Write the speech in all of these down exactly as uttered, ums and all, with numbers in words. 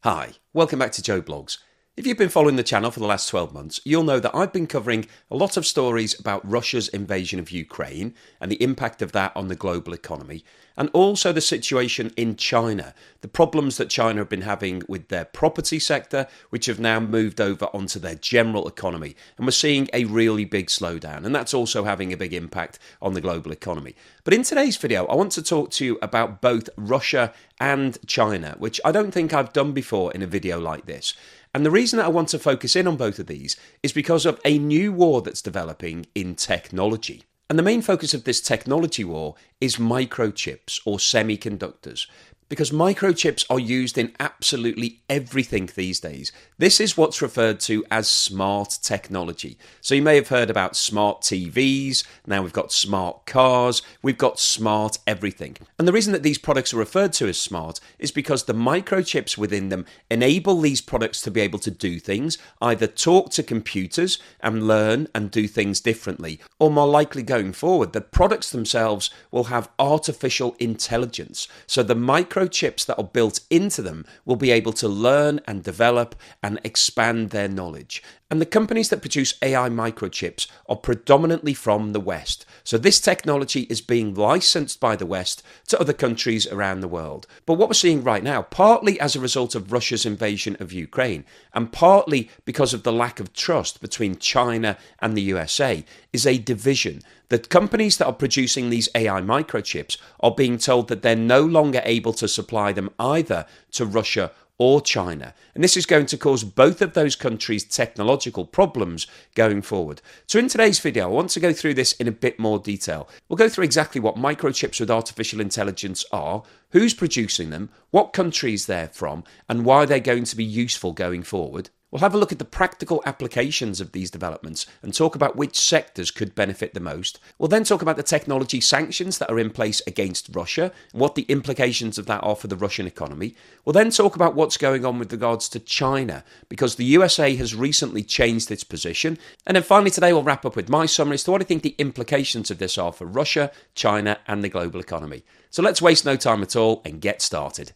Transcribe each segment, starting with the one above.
Hi, welcome back to Joe Blogs. If you've been following the channel for the last twelve months, you'll know that I've been covering a lot of stories about Russia's invasion of Ukraine and the impact of that on the global economy, and also the situation in China, the problems that China have been having with their property sector, which have now moved over onto their general economy. And we're seeing a really big slowdown, and that's also having a big impact on the global economy. But in today's video, I want to talk to you about both Russia and China, which I don't think I've done before in a video like this. And the reason that I want to focus in on both of these is because of a new war that's developing in technology. And the main focus of this technology war is microchips or semiconductors, because microchips are used in absolutely everything these days. This is what's referred to as smart technology. So you may have heard about smart T Vs, now we've got smart cars, we've got smart everything. And the reason that these products are referred to as smart is because the microchips within them enable these products to be able to do things, either talk to computers and learn and do things differently, or more likely going forward, the products themselves will have artificial intelligence. So the micro Microchips that are built into them will be able to learn and develop and expand their knowledge. And the companies that produce A I microchips are predominantly from the West. So this technology is being licensed by the West to other countries around the world. But what we're seeing right now, partly as a result of Russia's invasion of Ukraine, and partly because of the lack of trust between China and the U S A, is a division. The companies that are producing these A I microchips are being told that they're no longer able to supply them either to Russia or China. And this is going to cause both of those countries technological problems going forward. So in today's video, I want to go through this in a bit more detail. We'll go through exactly what microchips with artificial intelligence are, who's producing them, what countries they're from, and why they're going to be useful going forward. We'll have a look at the practical applications of these developments and talk about which sectors could benefit the most. We'll then talk about the technology sanctions that are in place against Russia and what the implications of that are for the Russian economy. We'll then talk about what's going on with regards to China, because the U S A has recently changed its position. And then finally today we'll wrap up with my summary as to what I think the implications of this are for Russia, China and the global economy. So let's waste no time at all and get started.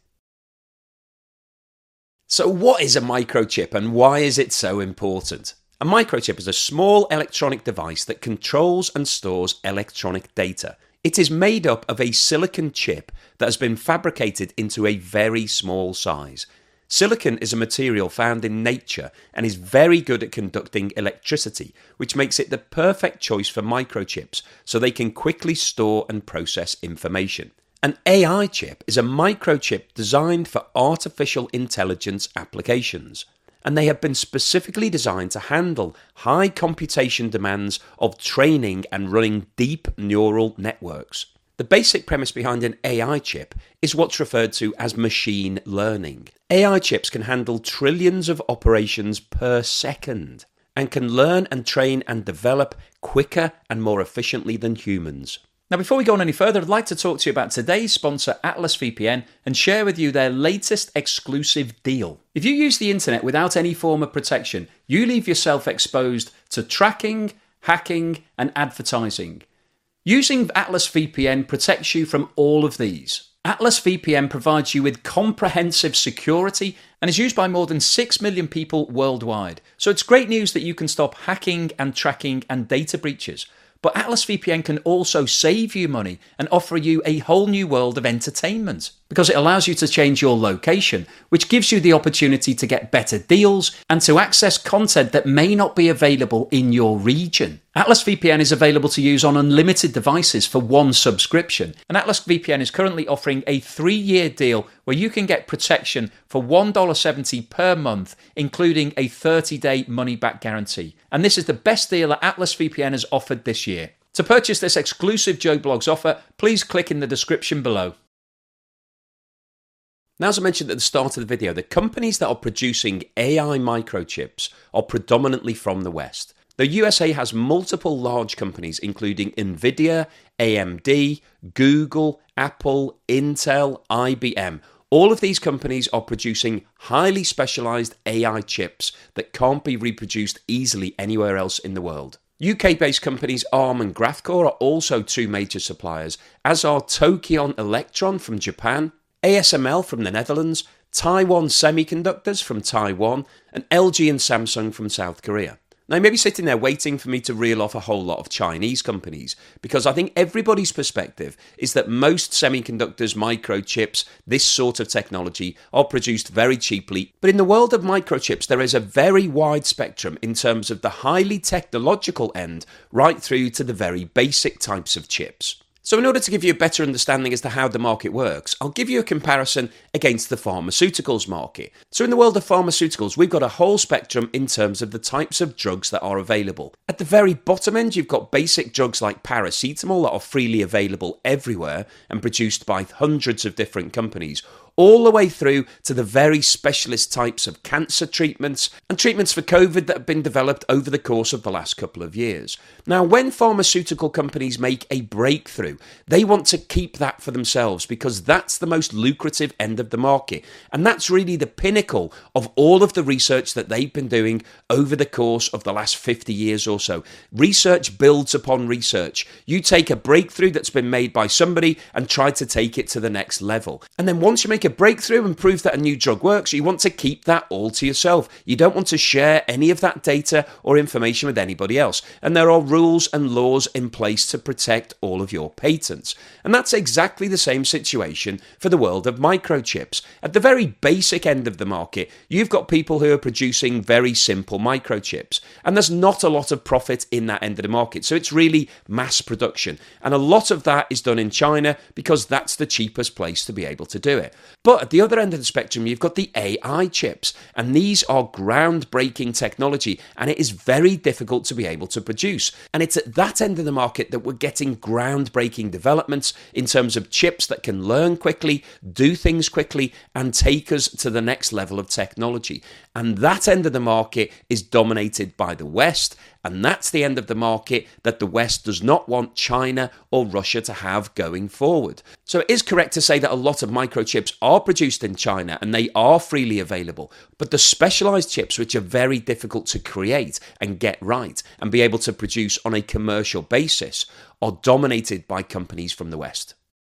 So what is a microchip and why is it so important? A microchip is a small electronic device that controls and stores electronic data. It is made up of a silicon chip that has been fabricated into a very small size. Silicon is a material found in nature and is very good at conducting electricity, which makes it the perfect choice for microchips so they can quickly store and process information. An A I chip is a microchip designed for artificial intelligence applications, and they have been specifically designed to handle high computation demands of training and running deep neural networks. The basic premise behind an A I chip is what's referred to as machine learning. A I chips can handle trillions of operations per second and can learn and train and develop quicker and more efficiently than humans. Now, before we go on any further, I'd like to talk to you about today's sponsor, Atlas V P N, and share with you their latest exclusive deal. If you use the internet without any form of protection, you leave yourself exposed to tracking, hacking, and advertising. Using Atlas V P N protects you from all of these. Atlas V P N provides you with comprehensive security and is used by more than six million people worldwide. So it's great news that you can stop hacking and tracking and data breaches. But Atlas V P N can also save you money and offer you a whole new world of entertainment, because it allows you to change your location, which gives you the opportunity to get better deals and to access content that may not be available in your region. Atlas V P N is available to use on unlimited devices for one subscription, and Atlas V P N is currently offering a three-year deal where you can get protection for one dollar seventy per month, including a thirty-day money-back guarantee. And this is the best deal that Atlas V P N has offered this year. To purchase this exclusive Joe Blogs offer, please click in the description below. Now, as I mentioned at the start of the video, the companies that are producing A I microchips are predominantly from the West. The U S A has multiple large companies including Nvidia, A M D, Google, Apple, Intel, I B M. All of these companies are producing highly specialized A I chips that can't be reproduced easily anywhere else in the world. U K-based companies Arm and Graphcore are also two major suppliers, as are Tokyon Electron from Japan, A S M L from the Netherlands, Taiwan Semiconductors from Taiwan, and L G and Samsung from South Korea. Now, you may be sitting there waiting for me to reel off a whole lot of Chinese companies, because I think everybody's perspective is that most semiconductors, microchips, this sort of technology are produced very cheaply. But in the world of microchips, there is a very wide spectrum in terms of the highly technological end right through to the very basic types of chips. So in order to give you a better understanding as to how the market works, I'll give you a comparison against the pharmaceuticals market. So in the world of pharmaceuticals, we've got a whole spectrum in terms of the types of drugs that are available. At the very bottom end, you've got basic drugs like paracetamol that are freely available everywhere and produced by hundreds of different companies, all the way through to the very specialist types of cancer treatments and treatments for COVID that have been developed over the course of the last couple of years. Now, when pharmaceutical companies make a breakthrough, they want to keep that for themselves because that's the most lucrative end of the market. And that's really the pinnacle of all of the research that they've been doing over the course of the last fifty years or so. Research builds upon research. You take a breakthrough that's been made by somebody and try to take it to the next level. And then once you make a breakthrough and prove that a new drug works, you want to keep that all to yourself. You don't want to share any of that data or information with anybody else. And there are rules and laws in place to protect all of your patents. And that's exactly the same situation for the world of microchips. At the very basic end of the market, you've got people who are producing very simple microchips. And there's not a lot of profit in that end of the market. So it's really mass production. And a lot of that is done in China because that's the cheapest place to be able to do it. But at the other end of the spectrum, you've got the A I chips, and these are groundbreaking technology, and it is very difficult to be able to produce. And it's at that end of the market that we're getting groundbreaking developments in terms of chips that can learn quickly, do things quickly, and take us to the next level of technology. And that end of the market is dominated by the West, and that's the end of the market that the West does not want China or Russia to have going forward. So it is correct to say that a lot of microchips are produced in China and they are freely available, but the specialized chips, which are very difficult to create and get right and be able to produce on a commercial basis, are dominated by companies from the West.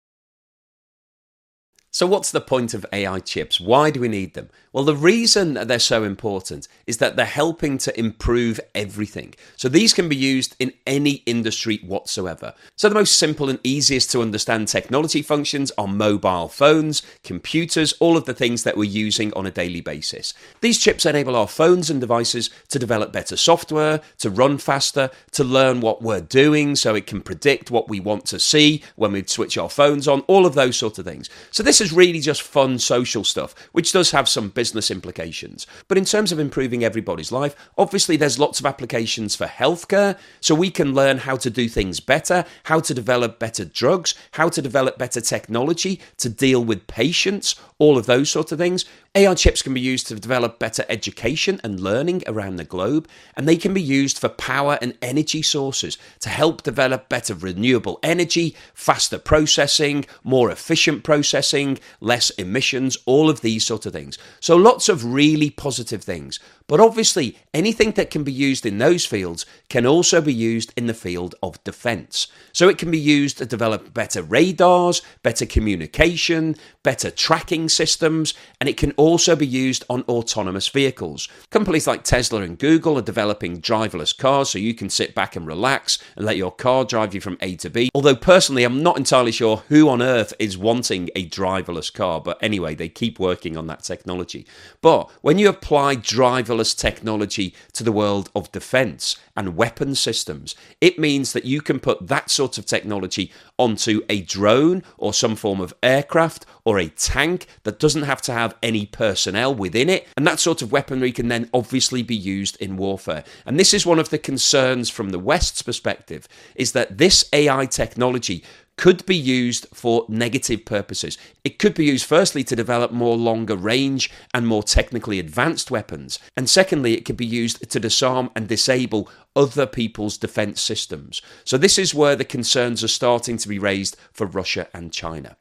So what's the point of A I chips? Why do we need them? Well, the reason they're so important is that they're helping to improve everything. So these can be used in any industry whatsoever. So the most simple and easiest to understand technology functions are mobile phones, computers, all of the things that we're using on a daily basis. These chips enable our phones and devices to develop better software, to run faster, to learn what we're doing so it can predict what we want to see when we switch our phones on, all of those sort of things. So this is really just fun social stuff, which does have some business implications. But in terms of improving everybody's life, obviously there's lots of applications for healthcare, so we can learn how to do things better, how to develop better drugs, how to develop better technology to deal with patients, all of those sorts of things. A I chips can be used to develop better education and learning around the globe, and they can be used for power and energy sources to help develop better renewable energy, faster processing, more efficient processing, less emissions, all of these sort of things. So lots of really positive things. But obviously, anything that can be used in those fields can also be used in the field of defense. So it can be used to develop better radars, better communication, better tracking systems, and it can also be used on autonomous vehicles. Companies like Tesla and Google are developing driverless cars so you can sit back and relax and let your car drive you from A to B. Although personally, I'm not entirely sure who on earth is wanting a driverless car, but anyway, they keep working on that technology. But when you apply driverless technology to the world of defense and weapon systems, it means that you can put that sort of technology onto a drone or some form of aircraft or a tank that doesn't have to have any personnel within it, and that sort of weaponry can then obviously be used in warfare. And this is one of the concerns from the West's perspective, is that this A I technology could be used for negative purposes. It could be used firstly to develop more longer range and more technically advanced weapons. And secondly, it could be used to disarm and disable other people's defense systems. So this is where the concerns are starting to be raised for Russia and China.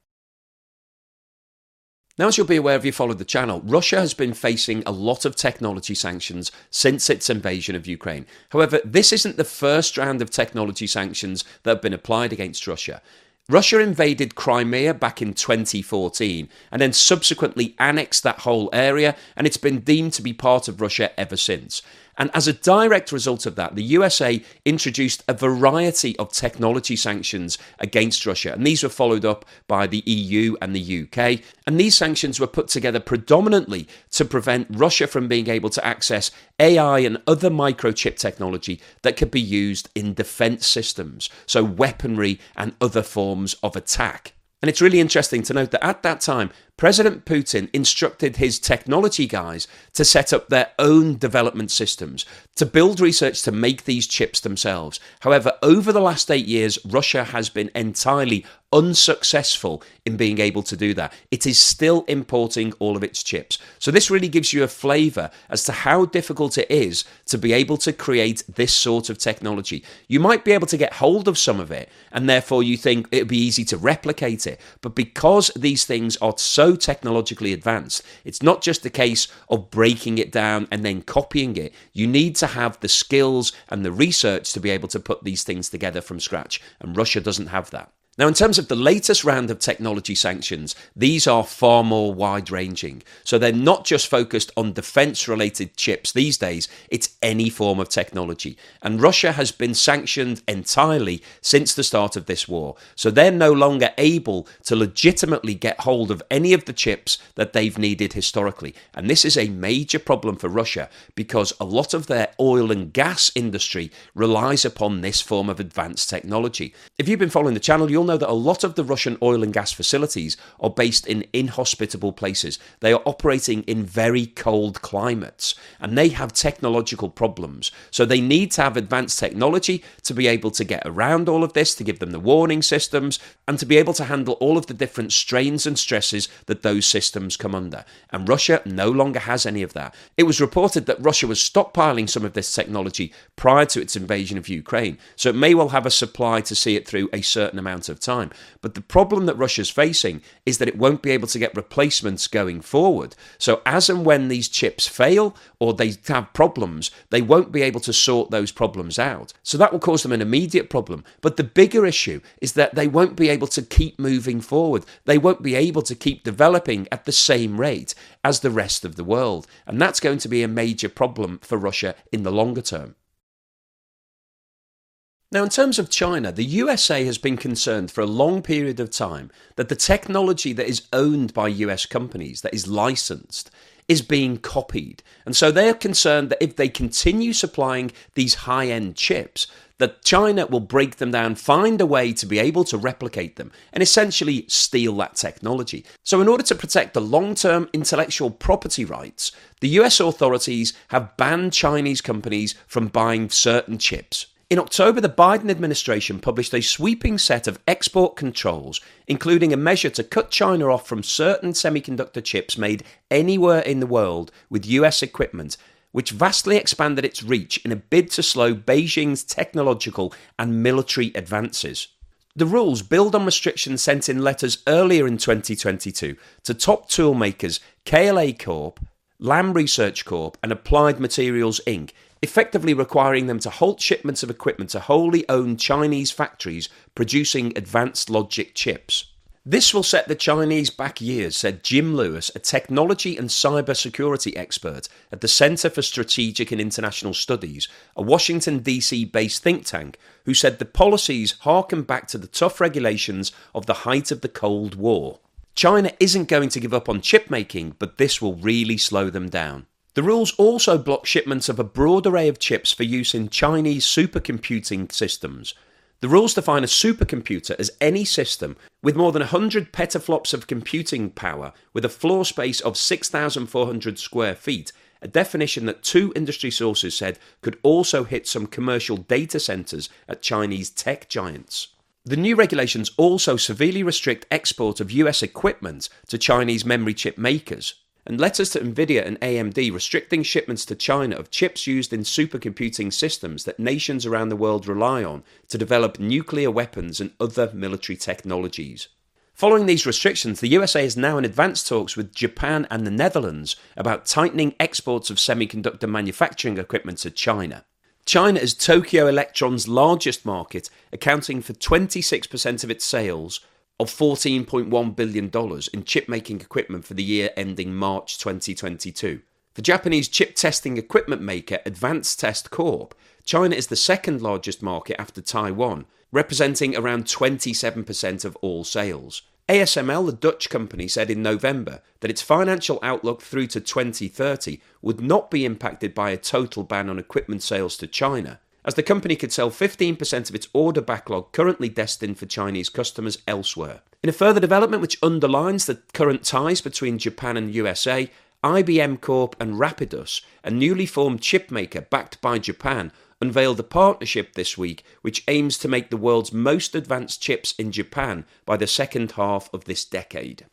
Now, as you'll be aware if you followed the channel, Russia has been facing a lot of technology sanctions since its invasion of Ukraine. However, this isn't the first round of technology sanctions that have been applied against Russia. Russia invaded Crimea back in twenty fourteen and then subsequently annexed that whole area, and it's been deemed to be part of Russia ever since. And as a direct result of that, the U S A introduced a variety of technology sanctions against Russia. And these were followed up by the E U and the U K. And these sanctions were put together predominantly to prevent Russia from being able to access A I and other microchip technology that could be used in defense systems, so weaponry and other forms of attack. And it's really interesting to note that at that time, President Putin instructed his technology guys to set up their own development systems, to build research to make these chips themselves. However, over the last eight years, Russia has been entirely unsuccessful in being able to do that. It is still importing all of its chips. So this really gives you a flavour as to how difficult it is to be able to create this sort of technology. You might be able to get hold of some of it, and therefore you think it would be easy to replicate it. But because these things are so technologically advanced, it's not just a case of breaking it down and then copying it. You need to have the skills and the research to be able to put these things together from scratch, and Russia doesn't have that. Now, in terms of the latest round of technology sanctions, these are far more wide-ranging. So they're not just focused on defense-related chips these days, it's any form of technology. And Russia has been sanctioned entirely since the start of this war. So they're no longer able to legitimately get hold of any of the chips that they've needed historically. And this is a major problem for Russia because a lot of their oil and gas industry relies upon this form of advanced technology. If you've been following the channel, you'll know that a lot of the Russian oil and gas facilities are based in inhospitable places. They are operating in very cold climates and they have technological problems. So they need to have advanced technology to be able to get around all of this, to give them the warning systems and to be able to handle all of the different strains and stresses that those systems come under. And Russia no longer has any of that. It was reported that Russia was stockpiling some of this technology prior to its invasion of Ukraine. So it may well have a supply to see it through a certain amount of of time. But the problem that Russia's facing is that it won't be able to get replacements going forward. So as and when these chips fail or they have problems, they won't be able to sort those problems out. So that will cause them an immediate problem. But the bigger issue is that they won't be able to keep moving forward. They won't be able to keep developing at the same rate as the rest of the world. And that's going to be a major problem for Russia in the longer term. Now, in terms of China, the U S A has been concerned for a long period of time that the technology that is owned by U S companies, that is licensed, is being copied. And so they're concerned that if they continue supplying these high-end chips, that China will break them down, find a way to be able to replicate them, and essentially steal that technology. So in order to protect the long-term intellectual property rights, the U S authorities have banned Chinese companies from buying certain chips. In October, the Biden administration published a sweeping set of export controls, including a measure to cut China off from certain semiconductor chips made anywhere in the world with U S equipment, which vastly expanded its reach in a bid to slow Beijing's technological and military advances. The rules build on restrictions sent in letters earlier in twenty twenty-two to top tool makers K L A Corp, Lam Research Corp, and Applied Materials Incorporated, effectively requiring them to halt shipments of equipment to wholly owned Chinese factories producing advanced logic chips. This will set the Chinese back years, said Jim Lewis, a technology and cybersecurity expert at the Center for Strategic and International Studies, a Washington, D C-based think tank, who said the policies harken back to the tough regulations of the height of the Cold War. China isn't going to give up on chip making, but this will really slow them down. The rules also block shipments of a broad array of chips for use in Chinese supercomputing systems. The rules define a supercomputer as any system with more than one hundred petaflops of computing power with a floor space of six thousand four hundred square feet, a definition that two industry sources said could also hit some commercial data centers at Chinese tech giants. The new regulations also severely restrict export of U S equipment to Chinese memory chip makers, and letters to Nvidia and A M D restricting shipments to China of chips used in supercomputing systems that nations around the world rely on to develop nuclear weapons and other military technologies. Following these restrictions, the U S A is now in advanced talks with Japan and the Netherlands about tightening exports of semiconductor manufacturing equipment to China. China is Tokyo Electron's largest market, accounting for twenty-six percent of its sales of fourteen point one billion dollars in chip-making equipment for the year ending March twenty twenty-two. For Japanese chip testing equipment maker Advanced Test Corp, China is the second largest market after Taiwan, representing around twenty-seven percent of all sales. A S M L, the Dutch company, said in November that its financial outlook through to twenty thirty would not be impacted by a total ban on equipment sales to China, as the company could sell fifteen percent of its order backlog currently destined for Chinese customers elsewhere. In a further development which underlines the current ties between Japan and U S A, I B M Corp and Rapidus, a newly formed chip maker backed by Japan, unveiled a partnership this week which aims to make the world's most advanced chips in Japan by the second half of this decade.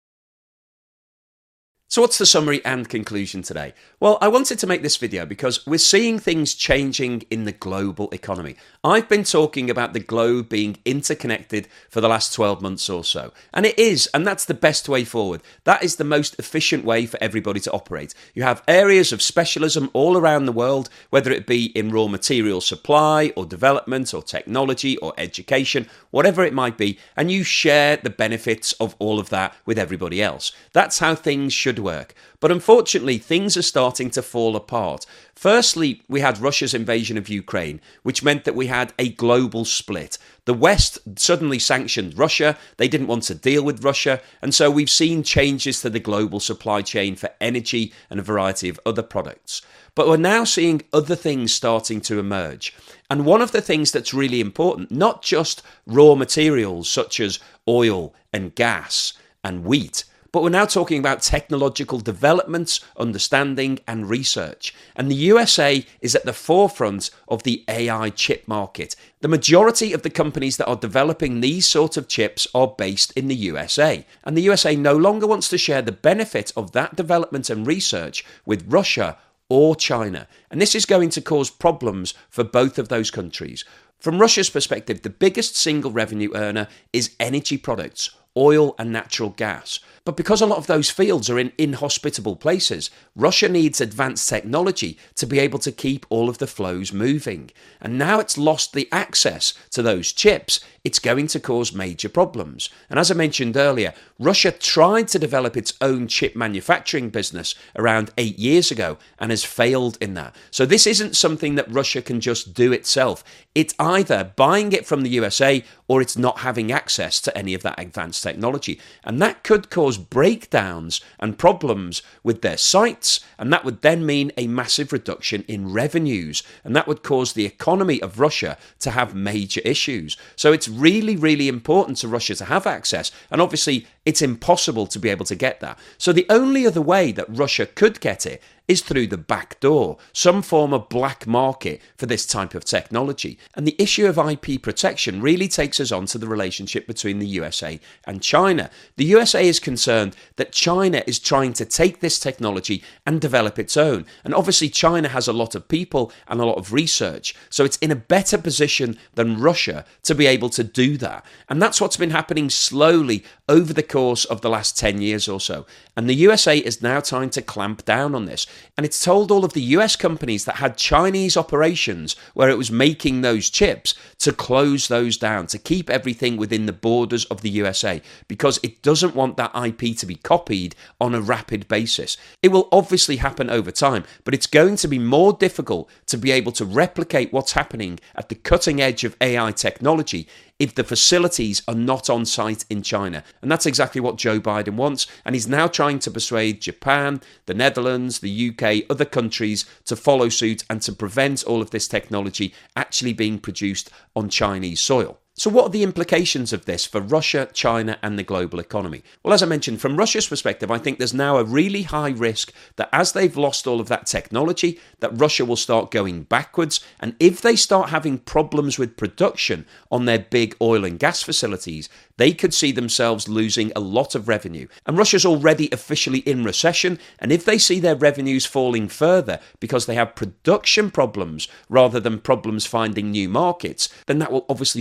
So what's the summary and conclusion today? Well, I wanted to make this video because we're seeing things changing in the global economy. I've been talking about the globe being interconnected for the last twelve months or so. And it is, and that's the best way forward. That is the most efficient way for everybody to operate. You have areas of specialism all around the world, whether it be in raw material supply or development or technology or education, whatever it might be, and you share the benefits of all of that with everybody else. That's how things should work. But unfortunately, things are starting to fall apart. Firstly, we had Russia's invasion of Ukraine, which meant that we had a global split. The West suddenly sanctioned Russia. They didn't want to deal with Russia. And so we've seen changes to the global supply chain for energy and a variety of other products. But we're now seeing other things starting to emerge. And one of the things that's really important, not just raw materials such as oil and gas and wheat, but we're now talking about technological developments, understanding and research. And the U S A is at the forefront of the A I chip market. The majority of the companies that are developing these sort of chips are based in the U S A. And the U S A no longer wants to share the benefit of that development and research with Russia or China. And this is going to cause problems for both of those countries. From Russia's perspective, the biggest single revenue earner is energy products, oil and natural gas. But because a lot of those fields are in inhospitable places, Russia needs advanced technology to be able to keep all of the flows moving. And now it's lost the access to those chips, it's going to cause major problems. And as I mentioned earlier, Russia tried to develop its own chip manufacturing business around eight years ago and has failed in that. So this isn't something that Russia can just do itself. It's either buying it from the U S A or it's not having access to any of that advanced technology. And that could cause breakdowns and problems with their sites, and that would then mean a massive reduction in revenues, and that would cause the economy of Russia to have major issues. So it's really, really important to Russia to have access, and obviously it's impossible to be able to get that. So the only other way that Russia could get it is through the back door, some form of black market for this type of technology. And the issue of I P protection really takes us on to the relationship between the U S A and China. The U S A is concerned that China is trying to take this technology and develop its own. And obviously China has a lot of people and a lot of research, so it's in a better position than Russia to be able to do that. And that's what's been happening slowly over the course of the last ten years or so. And the U S A is now trying to clamp down on this. And it's told all of the U S companies that had Chinese operations where it was making those chips to close those down, to keep everything within the borders of the U S A, because it doesn't want that I P to be copied on a rapid basis. It will obviously happen over time, but it's going to be more difficult to be able to replicate what's happening at the cutting edge of A I technology if the facilities are not on site in China. And that's exactly what Joe Biden wants. And he's now trying to persuade Japan, the Netherlands, the U K, other countries to follow suit and to prevent all of this technology actually being produced on Chinese soil. So what are the implications of this for Russia, China and the global economy? Well, as I mentioned, from Russia's perspective, I think there's now a really high risk that as they've lost all of that technology, that Russia will start going backwards. And if they start having problems with production on their big oil and gas facilities, they could see themselves losing a lot of revenue. And Russia's already officially in recession, and if they see their revenues falling further because they have production problems rather than problems finding new markets, then that will obviously speed up the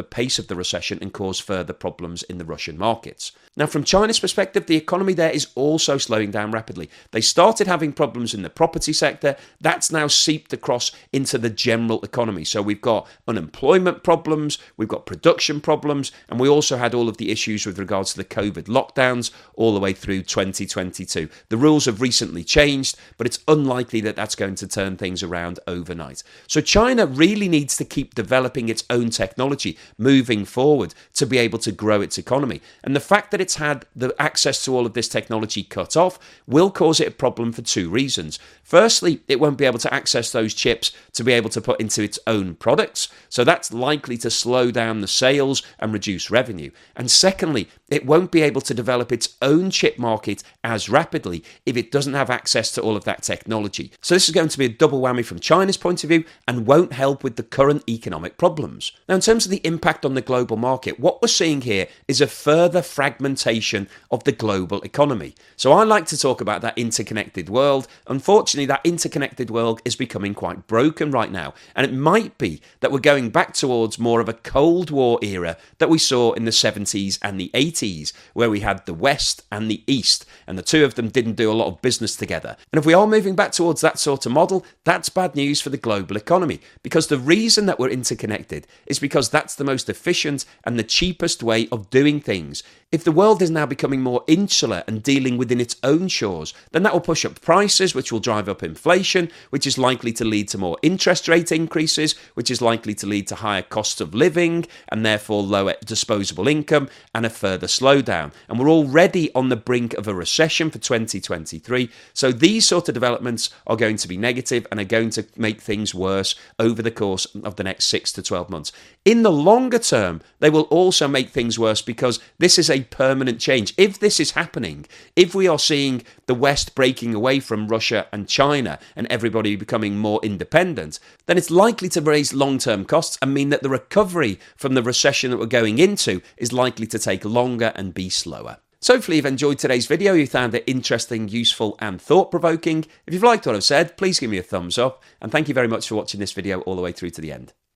the pace of the recession and cause further problems in the Russian markets. Now, from China's perspective, the economy there is also slowing down rapidly. They started having problems in the property sector. That's now seeped across into the general economy. So we've got unemployment problems, we've got production problems, and we also had all of the issues with regards to the COVID lockdowns all the way through twenty twenty-two. The rules have recently changed, but it's unlikely that that's going to turn things around overnight. So China really needs to keep developing its own technology moving forward to be able to grow its economy. And the fact that it's had the access to all of this technology cut off will cause it a problem for two reasons. Firstly, it won't be able to access those chips to be able to put into its own products, so that's likely to slow down the sales and reduce revenue. And secondly, it won't be able to develop its own chip market as rapidly if it doesn't have access to all of that technology. So this is going to be a double whammy from China's point of view and won't help with the current economic problems. Now, in terms of the impact on the global market, what we're seeing here is a further fragmentation of the global economy. So I like to talk about that interconnected world. Unfortunately, that interconnected world is becoming quite broken right now, and it might be that we're going back towards more of a Cold War era that we saw in the seventies and the eighties, where we had the West and the East, and the two of them didn't do a lot of business together. And if we are moving back towards that sort of model, that's bad news for the global economy, because the reason that we're interconnected is because that's the most efficient and the cheapest way of doing things. If the world is now becoming more insular and dealing within its own shores, then that will push up prices, which will drive up inflation, which is likely to lead to more interest rate increases, which is likely to lead to higher costs of living and therefore lower disposable income and a further slowdown. And we're already on the brink of a recession for twenty twenty-three. So these sort of developments are going to be negative and are going to make things worse over the course of the next six to twelve months. In the longer term, they will also make things worse because this is a permanent change. If this is happening, if we are seeing the West breaking away from Russia and China and everybody becoming more independent, then it's likely to raise long-term costs and mean that the recovery from the recession that we're going into is likely to take longer and be slower. So hopefully you've enjoyed today's video, you found it interesting, useful and thought-provoking. If you've liked what I've said, please give me a thumbs up, and thank you very much for watching this video all the way through to the end.